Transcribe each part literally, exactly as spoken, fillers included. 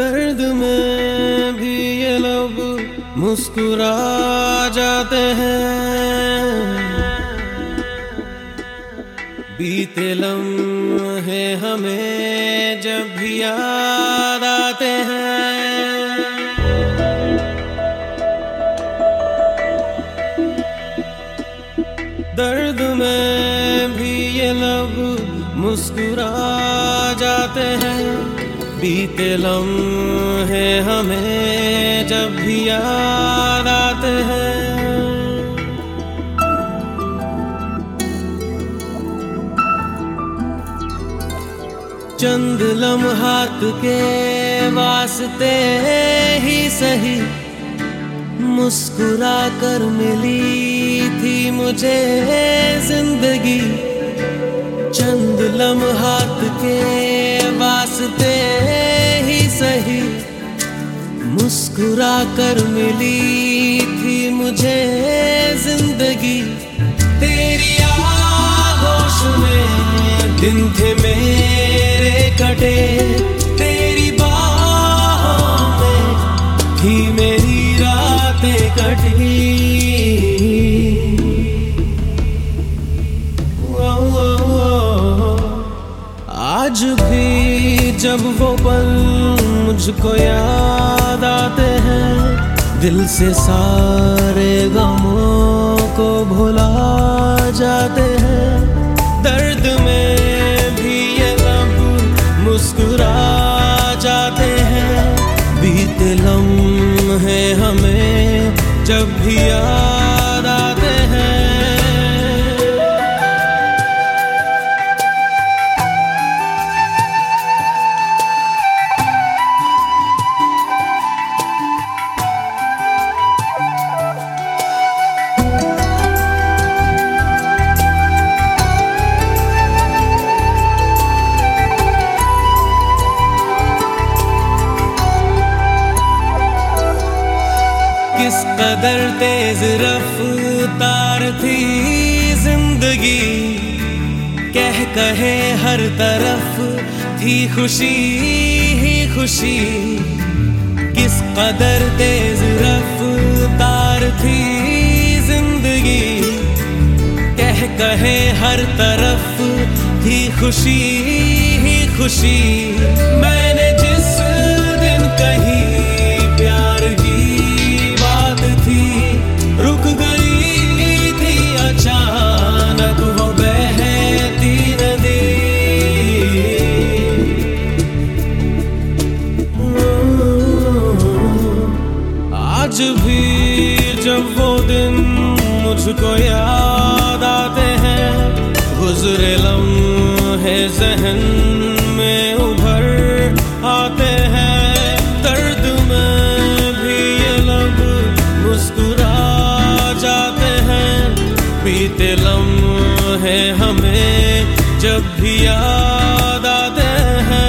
दर्द में भी ये लब मुस्कुरा जाते हैं। बीते लम्हे हमें जब भी याद आते हैं। दर्द में भी ये लब मुस्कुरा जाते हैं। बीते लम्हे हमें जब भी याद आते हैं। चंद लम्हात के वास्ते ही सही मुस्कुरा कर मिली थी मुझे जिंदगी। चंद लम्हात के वास्ते ही सही मुस्कुरा कर मिली थी मुझे जिंदगी। तेरी आगोश में दिन थे मेरे कटे, तेरी बाहों में थी मेरी रातें कटी। आज भी जब वो पल मुझको याद आते हैं, दिल से सारे गमों को भुला जाते हैं। दर्द में भी ये लब मुस्कुरा जाते हैं। बीते लम्हे हमें जब भी याद आते हैं। किस कदर तेज रफ्तार थी जिंदगी, कह कहे हर तरफ थी खुशी ही खुशी। किस कदर तेज रफ्तार थी जिंदगी, कह कहे हर तरफ थी खुशी ही खुशी। मैंने जिस दिन कही प्यार की रुक गई थी अचानक वो बहती नदी। आज भी जब वो दिन मुझको याद आते हैं, गुजरे लम्हे ज़हन में उभर आते हैं। दर्द में भी ये लब मुस्कुरा जाते हैं। बीते लम्हे हमें जब भी याद आते हैं।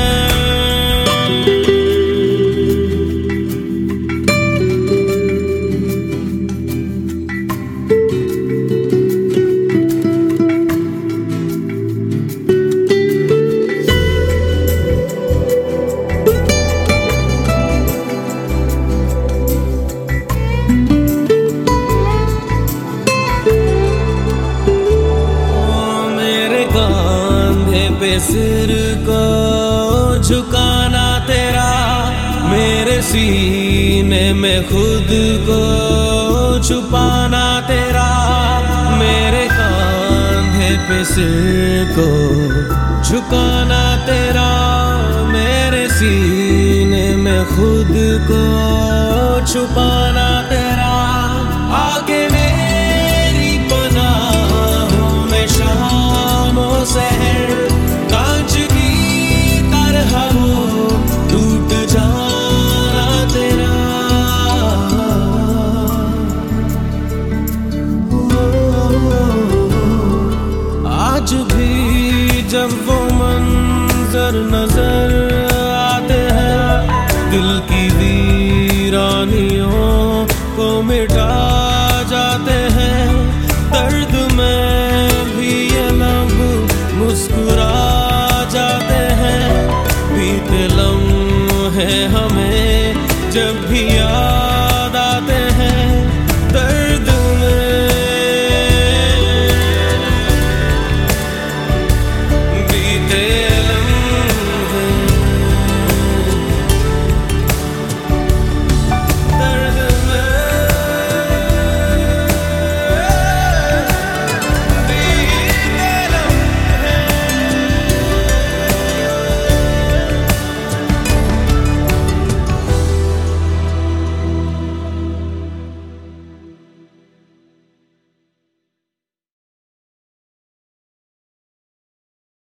पे सिर को झुकाना तेरा, मेरे सीने में खुद को छुपाना तेरा। मेरे कांधे पे सिर को झुकाना तेरा, मेरे सीने में खुद को छुपाना तेरा। आगे मेरी पनाहों में शामो सहर कांच की तरह वो टूट जाना तेरा। आज भी जब वो मंजर नजर आते हैं, दिल की वीरानियों को मिटा